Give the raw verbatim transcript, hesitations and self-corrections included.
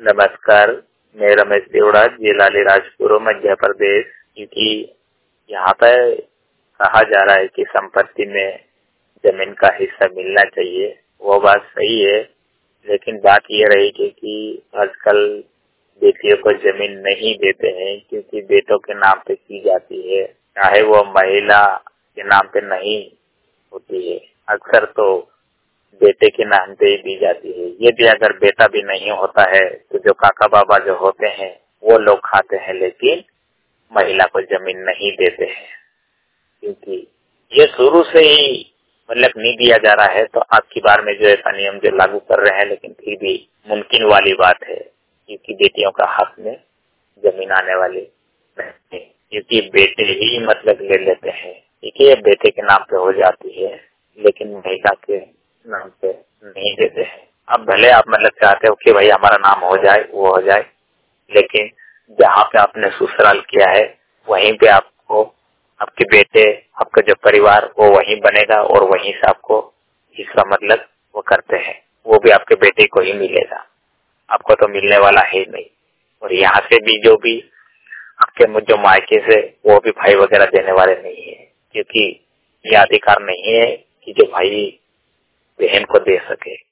नमस्कार, मैं रमेश देवड़ा, जिला अलीराजपुर, मध्य प्रदेश। क्योंकि यहाँ पर कहा जा रहा है कि संपत्ति में जमीन का हिस्सा मिलना चाहिए, वो बात सही है, लेकिन बात ये रही कि, कि आजकल बेटियों को जमीन नहीं देते हैं क्योंकि बेटों के नाम पे की जाती है, चाहे वो महिला के नाम पे नहीं होती है। अक्सर तो बेटे के नाम पे ही दी जाती है। ये भी अगर बेटा भी नहीं होता है तो जो काका बाबा जो होते हैं वो लोग खाते हैं, लेकिन महिला को जमीन नहीं देते हैं क्योंकि ये शुरू से ही मतलब नहीं दिया जा रहा है। तो आपकी बार में जो ऐसा नियम जो लागू कर रहे हैं, लेकिन फिर भी मुमकिन वाली बात है क्योंकि बेटियों का हक में जमीन आने वाली नहीं, क्योंकि बेटे ही मतलब ले लेते हैं। देखिए, बेटे के नाम पे हो जाती है लेकिन महिला के नाम पे नहीं देते हैं। अब भले आप मतलब चाहते हो कि भाई हमारा नाम हो जाए, वो हो जाए, लेकिन जहाँ पे आपने ससुराल किया है वहीं पे आपको आपके बेटे, आपका जो परिवार वो वहीं बनेगा और वहीं से आपको हिस्सा मतलब वो करते हैं, वो भी आपके बेटे को ही मिलेगा, आपको तो मिलने वाला है नहीं। और यहाँ से भी जो भी आपके जो मायके से वो भी भाई वगैरह देने वाले नहीं है, क्योंकि ये अधिकार नहीं है कि जो भाई बहन को दे सके।